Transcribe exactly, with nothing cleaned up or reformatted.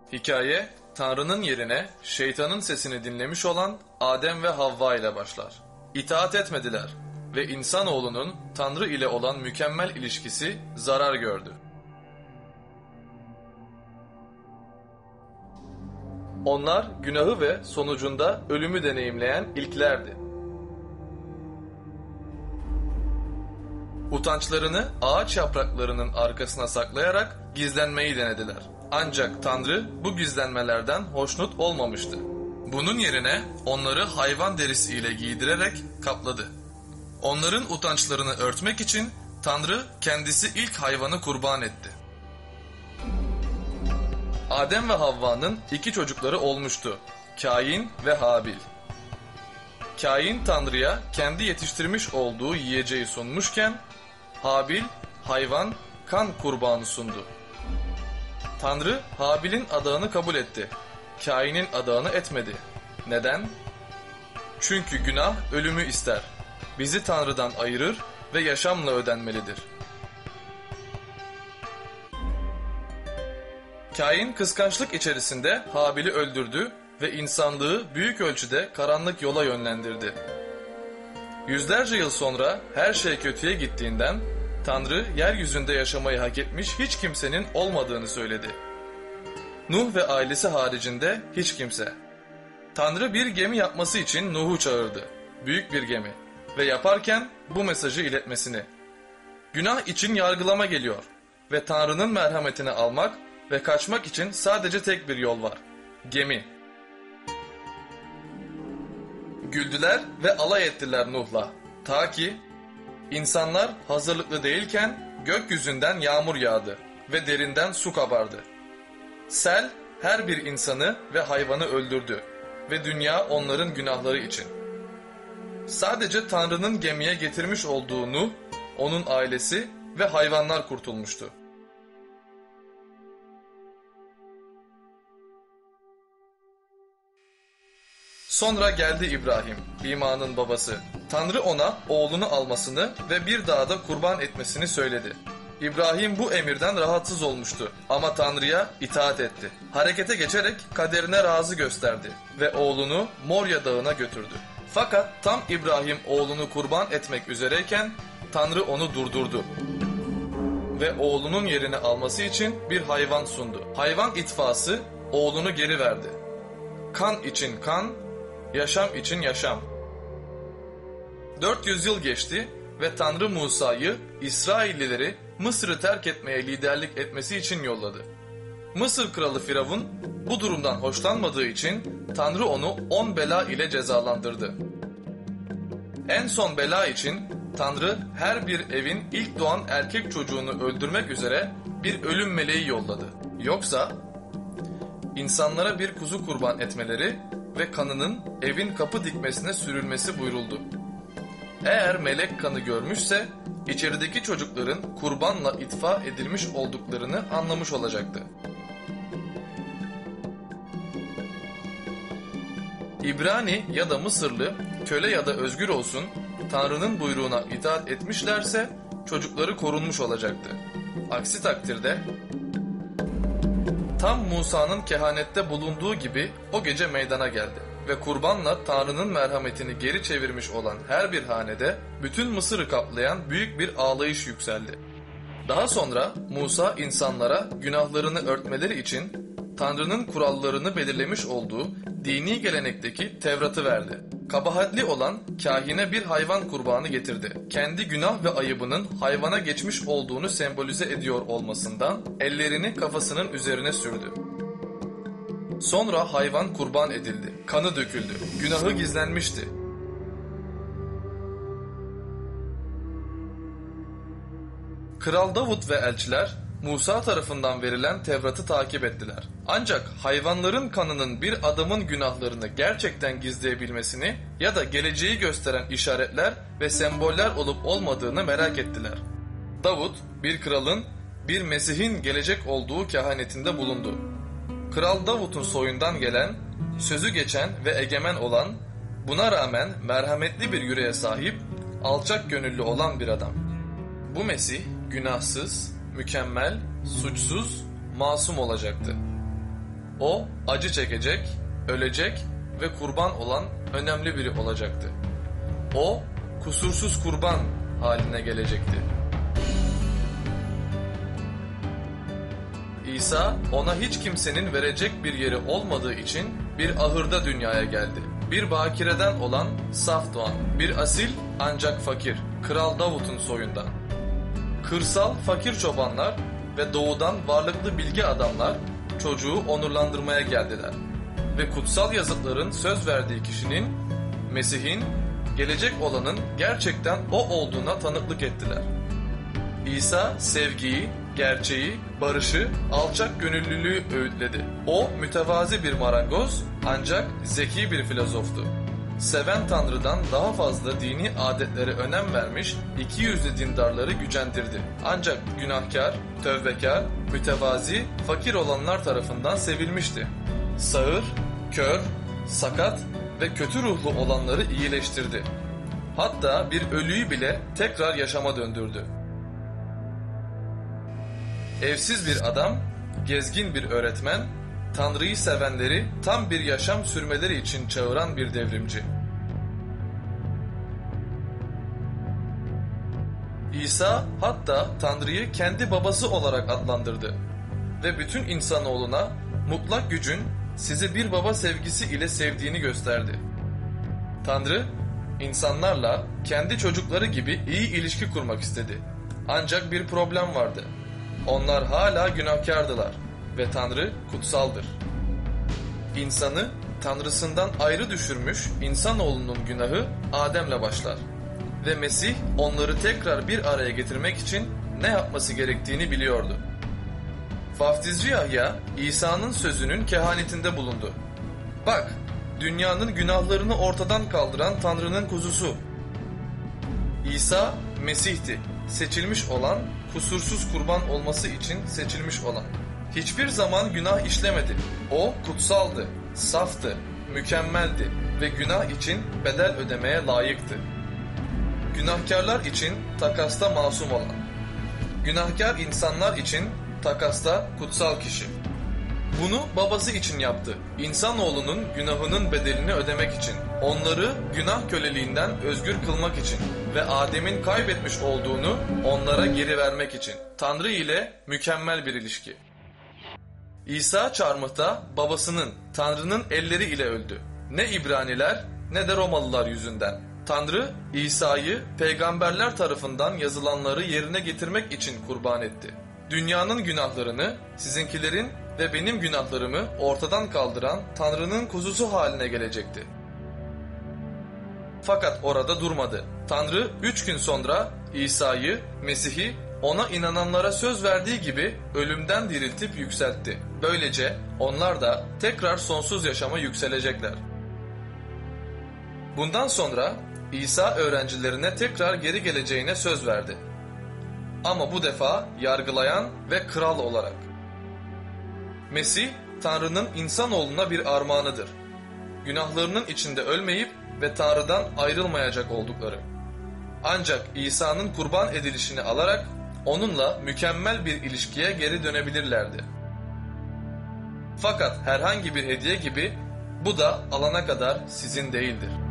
Hikaye, Tanrı'nın yerine şeytanın sesini dinlemiş olan Adem ve Havva ile başlar. İtaat etmediler ve insanoğlunun Tanrı ile olan mükemmel ilişkisi zarar gördü. Onlar günahı ve sonucunda ölümü deneyimleyen ilklerdi. Utançlarını ağaç yapraklarının arkasına saklayarak gizlenmeyi denediler. Ancak Tanrı bu gizlenmelerden hoşnut olmamıştı. Bunun yerine onları hayvan derisi ile giydirerek kapladı. Onların utançlarını örtmek için Tanrı kendisi ilk hayvanı kurban etti. Adem ve Havva'nın iki çocukları olmuştu. Kain ve Habil. Kain Tanrı'ya kendi yetiştirmiş olduğu yiyeceği sunmuşken Habil hayvan, kan kurbanı sundu. Tanrı Habil'in adağını kabul etti. Kain'in adağını etmedi. Neden? Çünkü günah ölümü ister. Bizi Tanrı'dan ayırır ve yaşamla ödenmelidir. Kain kıskançlık içerisinde Habil'i öldürdü ve insanlığı büyük ölçüde karanlık yola yönlendirdi. Yüzlerce yıl sonra her şey kötüye gittiğinden Tanrı yeryüzünde yaşamayı hak etmiş hiç kimsenin olmadığını söyledi. Nuh ve ailesi haricinde hiç kimse. Tanrı bir gemi yapması için Nuh'u çağırdı. Büyük bir gemi. Ve yaparken bu mesajı iletmesini. Günah için yargılama geliyor ve Tanrı'nın merhametini almak ve kaçmak için sadece tek bir yol var. Gemi. Güldüler ve alay ettiler Nuh'la. Ta ki insanlar hazırlıklı değilken gökyüzünden yağmur yağdı ve derinden su kabardı. Sel her bir insanı ve hayvanı öldürdü ve dünya onların günahları için. Sadece Tanrı'nın gemiye getirmiş olduğu Nuh, onun ailesi ve hayvanlar kurtulmuştu. Sonra geldi İbrahim, imanın babası. Tanrı ona oğlunu almasını ve bir dağda kurban etmesini söyledi. İbrahim bu emirden rahatsız olmuştu ama Tanrı'ya itaat etti. Harekete geçerek kaderine razı gösterdi ve oğlunu Morya Dağı'na götürdü. Fakat tam İbrahim oğlunu kurban etmek üzereyken Tanrı onu durdurdu ve oğlunun yerini alması için bir hayvan sundu. Hayvan itfası oğlunu geri verdi. Kan için kan, yaşam için yaşam. dört yüz yıl geçti ve Tanrı Musa'yı, İsraillileri Mısır'ı terk etmeye liderlik etmesi için yolladı. Mısır kralı Firavun bu durumdan hoşlanmadığı için Tanrı onu on bela ile cezalandırdı. En son bela için Tanrı her bir evin ilk doğan erkek çocuğunu öldürmek üzere bir ölüm meleği yolladı. Yoksa insanlara bir kuzu kurban etmeleri ve kanının evin kapı dikmesine sürülmesi buyuruldu. Eğer melek kanı görmüşse içerideki çocukların kurbanla itfa edilmiş olduklarını anlamış olacaktı. İbrani ya da Mısırlı, köle ya da özgür olsun, Tanrı'nın buyruğuna itaat etmişlerse çocukları korunmuş olacaktı. Aksi takdirde tam Musa'nın kehanette bulunduğu gibi o gece meydana geldi ve kurbanla Tanrı'nın merhametini geri çevirmiş olan her bir hanede bütün Mısır'ı kaplayan büyük bir ağlayış yükseldi. Daha sonra Musa insanlara günahlarını örtmeleri için Tanrı'nın kurallarını belirlemiş olduğu dini gelenekteki Tevrat'ı verdi. Kabahatli olan kahine bir hayvan kurbanı getirdi. Kendi günah ve ayıbının hayvana geçmiş olduğunu sembolize ediyor olmasından ellerini kafasının üzerine sürdü. Sonra hayvan kurban edildi. Kanı döküldü. Günahı gizlenmişti. Kral Davut ve elçiler Musa tarafından verilen Tevrat'ı takip ettiler. Ancak hayvanların kanının bir adamın günahlarını gerçekten gizleyebilmesini ya da geleceği gösteren işaretler ve semboller olup olmadığını merak ettiler. Davut bir kralın, bir Mesih'in gelecek olduğu kehanetinde bulundu. Kral Davut'un soyundan gelen, sözü geçen ve egemen olan, buna rağmen merhametli bir yüreğe sahip, alçak gönüllü olan bir adam. Bu Mesih günahsız, mükemmel, suçsuz, masum olacaktı. O acı çekecek, ölecek ve kurban olan önemli biri olacaktı. O kusursuz kurban haline gelecekti. İsa ona hiç kimsenin verecek bir yeri olmadığı için bir ahırda dünyaya geldi. Bir bakireden olan saf doğan, bir asil ancak fakir, Kral Davut'un soyundan. Kırsal fakir çobanlar ve doğudan varlıklı bilgi adamlar çocuğu onurlandırmaya geldiler. Ve kutsal yazıtların söz verdiği kişinin, Mesih'in, gelecek olanın gerçekten o olduğuna tanıklık ettiler. İsa sevgiyi, gerçeği, barışı, alçak gönüllülüğü öğütledi. O mütevazi bir marangoz ancak zeki bir filozoftu. Seven Tanrı'dan daha fazla dini adetlere önem vermiş iki yüzlü dindarları gücendirdi. Ancak günahkar, tövbekar, mütevazi, fakir olanlar tarafından sevilmişti. Sağır, kör, sakat ve kötü ruhlu olanları iyileştirdi. Hatta bir ölüyü bile tekrar yaşama döndürdü. Evsiz bir adam, gezgin bir öğretmen, Tanrı'yı sevenleri tam bir yaşam sürmeleri için çağıran bir devrimci. İsa hatta Tanrı'yı kendi babası olarak adlandırdı ve bütün insanoğluna mutlak gücün sizi bir baba sevgisi ile sevdiğini gösterdi. Tanrı, insanlarla kendi çocukları gibi iyi ilişki kurmak istedi. Ancak bir problem vardı. Onlar hala günahkardılar ve Tanrı kutsaldır. İnsanı Tanrısından ayrı düşürmüş insanoğlunun günahı Adem'le başlar. Ve Mesih onları tekrar bir araya getirmek için ne yapması gerektiğini biliyordu. Vaftizci Yahya, İsa'nın sözünün kehanetinde bulundu. Bak, dünyanın günahlarını ortadan kaldıran Tanrı'nın kuzusu. İsa, Mesih'ti, seçilmiş olan, kusursuz kurban olması için seçilmiş olan. Hiçbir zaman günah işlemedi. O kutsaldı, saftı, mükemmeldi ve günah için bedel ödemeye layıktı. Günahkarlar için takasta masum olan. Günahkar insanlar için takasta kutsal kişi. Bunu babası için yaptı. İnsanoğlunun günahının bedelini ödemek için. Onları günah köleliğinden özgür kılmak için. Ve Adem'in kaybetmiş olduğunu onlara geri vermek için. Tanrı ile mükemmel bir ilişki. İsa çarmıhta babasının, Tanrı'nın elleri ile öldü. Ne İbraniler ne de Romalılar yüzünden. Tanrı, İsa'yı peygamberler tarafından yazılanları yerine getirmek için kurban etti. Dünyanın günahlarını, sizinkilerin ve benim günahlarımı ortadan kaldıran Tanrı'nın kuzusu haline gelecekti. Fakat orada durmadı. Tanrı üç gün sonra İsa'yı, Mesih'i ona inananlara söz verdiği gibi ölümden diriltip yükseltti. Böylece onlar da tekrar sonsuz yaşama yükselecekler. Bundan sonra İsa öğrencilerine tekrar geri geleceğine söz verdi. Ama bu defa yargılayan ve kral olarak. Mesih, Tanrı'nın insanoğluna bir armağanıdır. Günahlarının içinde ölmeyip ve Tanrı'dan ayrılmayacak oldukları. Ancak İsa'nın kurban edilişini alarak onunla mükemmel bir ilişkiye geri dönebilirlerdi. Fakat herhangi bir hediye gibi bu da alana kadar sizin değildir.